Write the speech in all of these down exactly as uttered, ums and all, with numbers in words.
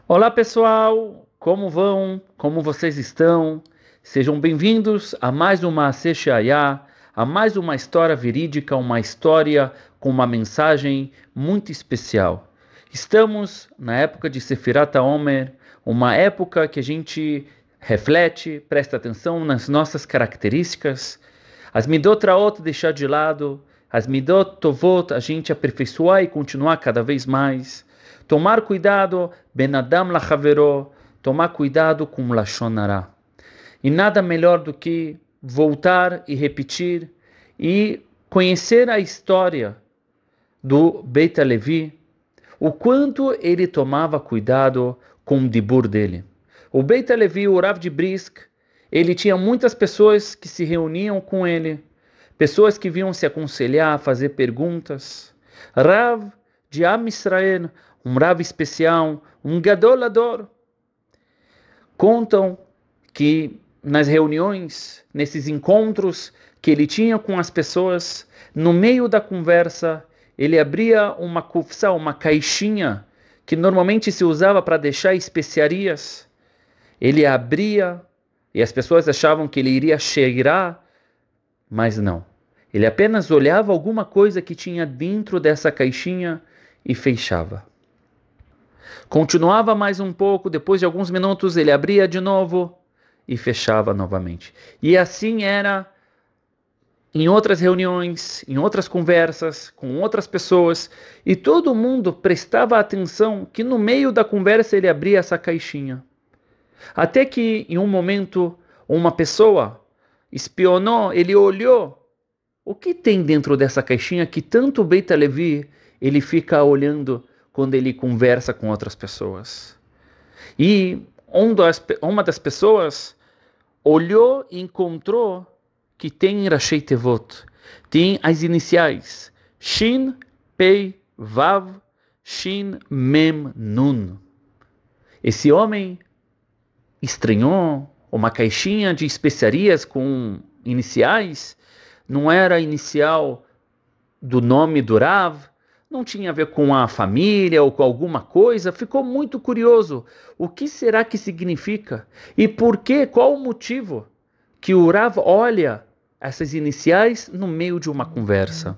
Olá pessoal, como vão? Como vocês estão? Sejam bem-vindos a mais uma Seshaya, a mais uma história verídica, uma história com uma mensagem muito especial. Estamos na época de Sefirat HaOmer, uma época que a gente reflete, presta atenção nas nossas características, as Midot Raot deixar de lado, as Midot Tovot a gente aperfeiçoar e continuar cada vez mais. Tomar cuidado, Ben Adam Lachaveró, tomar cuidado com Lashon Hara. E nada melhor do que voltar e repetir e conhecer a história do Beit HaLevi, o quanto ele tomava cuidado com o dibur dele. O Beit HaLevi, o Rav de Brisk, ele tinha muitas pessoas que se reuniam com ele, pessoas que vinham se aconselhar, fazer perguntas. Rav de Am Israel, um Rav especial, um Gadolador. Contam que nas reuniões, nesses encontros que ele tinha com as pessoas, no meio da conversa, ele abria uma kufsa, uma caixinha, que normalmente se usava para deixar especiarias. Ele abria e as pessoas achavam que ele iria cheirar, mas não. Ele apenas olhava alguma coisa que tinha dentro dessa caixinha e fechava. Continuava mais um pouco, depois de alguns minutos ele abria de novo e fechava novamente. E assim era em outras reuniões, em outras conversas, com outras pessoas, e todo mundo prestava atenção que no meio da conversa ele abria essa caixinha. Até que em um momento uma pessoa espionou, ele olhou, o que tem dentro dessa caixinha que tanto o Beit HaLevi ele fica olhando quando ele conversa com outras pessoas. E uma das pessoas olhou e encontrou que tem Rashei Tevot, tem as iniciais Shin, Pei, Vav, Shin, Mem, Nun. Esse homem estranhou uma caixinha de especiarias com iniciais, não era inicial do nome do Rav, não tinha a ver com a família ou com alguma coisa, ficou muito curioso. O que será que significa? E por quê? Qual o motivo que o Rav olha essas iniciais no meio de uma conversa?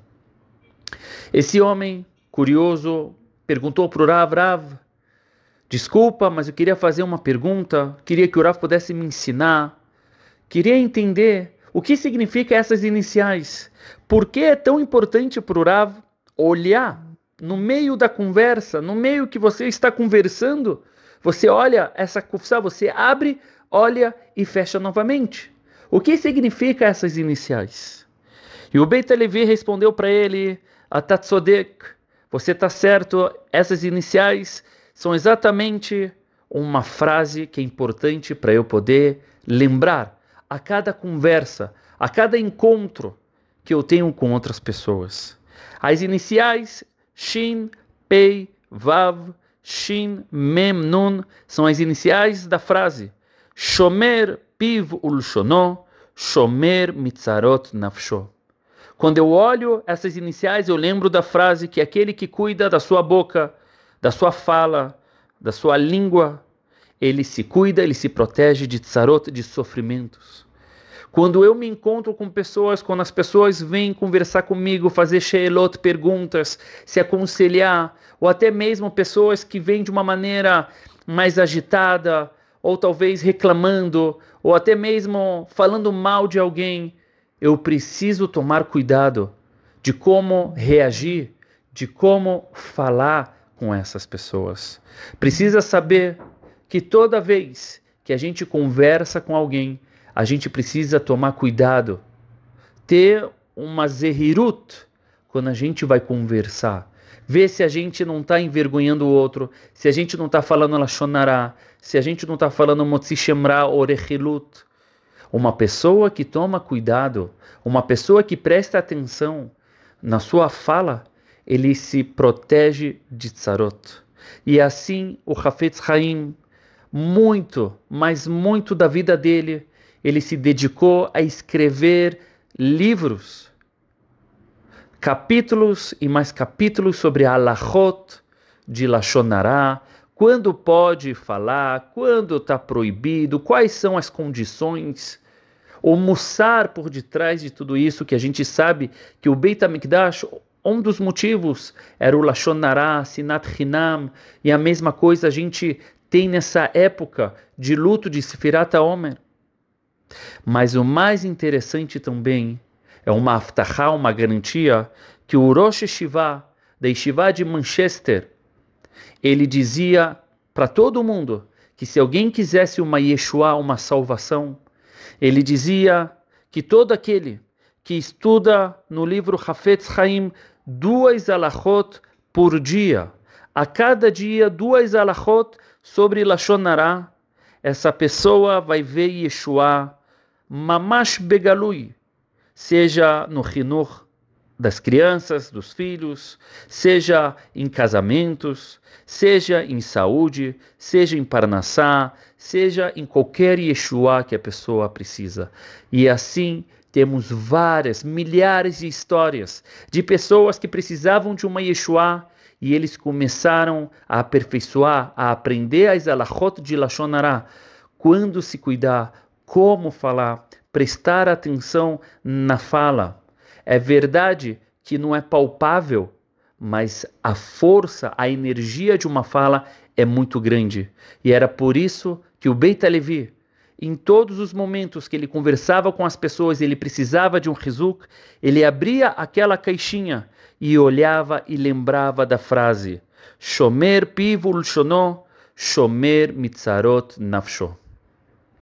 Esse homem, curioso, perguntou para o Rav, Rav, desculpa, mas eu queria fazer uma pergunta, queria que o Rav pudesse me ensinar, queria entender o que significa essas iniciais. Por que é tão importante para o Rav olhar no meio da conversa, no meio que você está conversando, você olha essa kufsa, você abre, olha e fecha novamente. O que significa essas iniciais? E o Beit HaLevi respondeu para ele, Atatzodek, você está certo, essas iniciais são exatamente uma frase que é importante para eu poder lembrar a cada conversa, a cada encontro que eu tenho com outras pessoas. As iniciais Shin, Pei, Vav, Shin, Mem, Nun são as iniciais da frase Shomer Piv Ulshono, Shomer Mitzarot Nafsho. Quando eu olho essas iniciais, eu lembro da frase que aquele que cuida da sua boca, da sua fala, da sua língua, ele se cuida, ele se protege de tzarot, de sofrimentos. Quando eu me encontro com pessoas, quando as pessoas vêm conversar comigo, fazer sheelot, perguntas, se aconselhar, ou até mesmo pessoas que vêm de uma maneira mais agitada, ou talvez reclamando, ou até mesmo falando mal de alguém, eu preciso tomar cuidado de como reagir, de como falar com essas pessoas. Precisa saber que toda vez que a gente conversa com alguém, a gente precisa tomar cuidado, ter uma zehirut quando a gente vai conversar. Ver se a gente não está envergonhando o outro, se a gente não está falando lashon hara, se a gente não está falando motzi shemra ou rechilut. Uma pessoa que toma cuidado, uma pessoa que presta atenção na sua fala, ele se protege de tzarot. E assim o Hafetz Haim, muito, mas muito da vida dele, ele se dedicou a escrever livros, capítulos e mais capítulos sobre a halachot de Lashon Hara, quando pode falar, quando está proibido, quais são as condições, o mussar por detrás de tudo isso, que a gente sabe que o Beit HaMikdash, um dos motivos era o Lashon Hara, Sinat Hinam, e a mesma coisa a gente tem nessa época de luto de Sefirat HaOmer. Mas o mais interessante também é uma aftachá, uma garantia, que o Rosh Yeshiva, da Yeshiva de Manchester, ele dizia para todo mundo que se alguém quisesse uma Yeshua, uma salvação, ele dizia que todo aquele que estuda no livro Hafetz Chaim duas alachot por dia, a cada dia duas alachot sobre Lashon Hara, essa pessoa vai ver Yeshua mamash begalui, seja no Hinur das crianças, dos filhos, seja em casamentos, seja em saúde, seja em Parnassá, seja em qualquer Yeshua que a pessoa precisa. E assim temos várias, milhares de histórias de pessoas que precisavam de uma Yeshua e eles começaram a aperfeiçoar, a aprender as alachot de Lashon Hara, quando se cuidar, como falar, prestar atenção na fala. É verdade que não é palpável, mas a força, a energia de uma fala é muito grande. E era por isso que o Beit HaLevi, em todos os momentos que ele conversava com as pessoas, ele precisava de um chizuk, ele abria aquela caixinha e olhava e lembrava da frase: Shomer piv ulshono, shomer mitzarot nafsho.